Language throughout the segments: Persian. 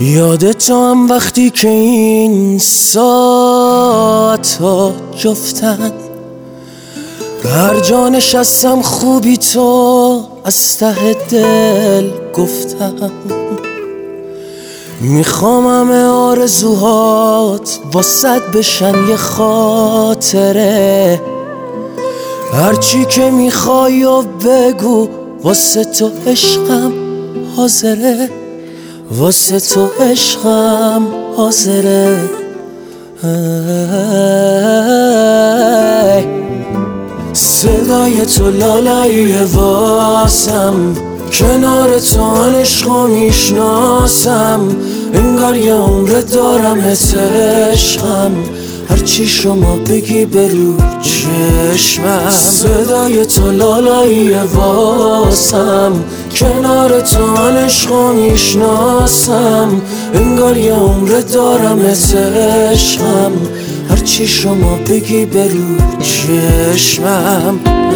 یادت هم وقتی که این ساعت‌ها جفتن، هر جا نشستم خوبی تو از ته دل گفتم. میخوام همه آرزوهات واسد بشن یه خاطره، هرچی که میخوای و بگو، واسه تو عشقم حاضره، واسه تو عشقم حاضره. صدای تو لالایی واسم، کنار تو عشقو میشناسم، انگار یه عمر دارم عشقم، هرچی شما بگی برو چشمم. صدای تو لالایی واسم، کنار تو عشقو میشناسم، انگار یه عمر دارم عشقم، هرچی شما بگی برو چشمم.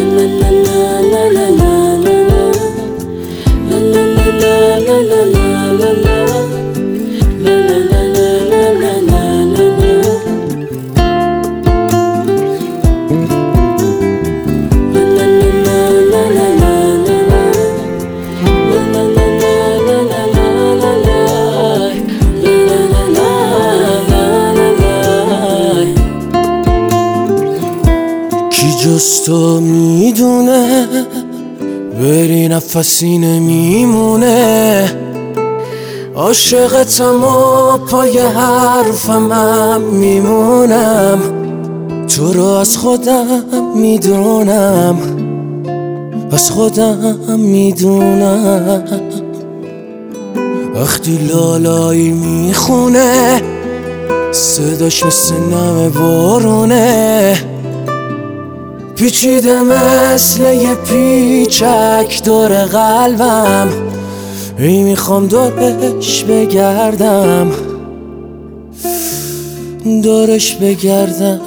جز تو میدونه بری نفسی نمیمونه، عاشقتم و پای حرفم میمونم، تو رو از خودم میدونم، از خودم میدونم. وقتی لالایی میخونه صداش مثل نم بارونه، پیچیده مثل یه پیچک دور قلبم، ای میخوام دورش بگردم، دورش بگردم.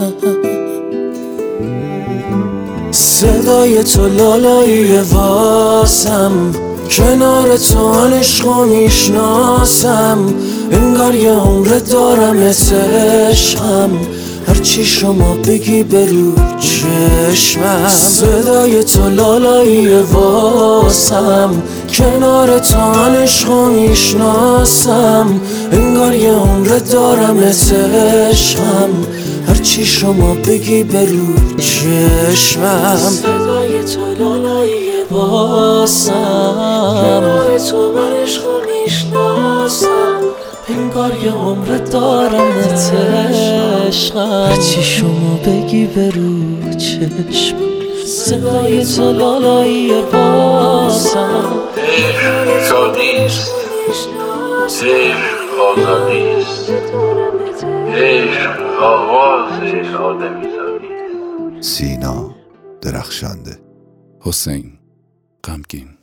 صدای تو لالایی واسم، کنار تو عشقو میشناسم، انگار یه عمر دارم عشقم، هرچی شما بگی برو چشمم. صدای تو لالایی واسم، کنار تو عشقو میشناسم، انگار یه عمر دارم عشقم، هرچی شما بگی برو چشمم. صدای تو لالایی واسم، کنار تو عشقو میشناسم، انگار یه عمر دارم عشقم، هرچی شما بگی برو چشم. صدای تو لالایی واسم، عشق نیست، عشق آزادیست، عشق آواز آدمیزادی. سینا درخشنده. حسین غمگین.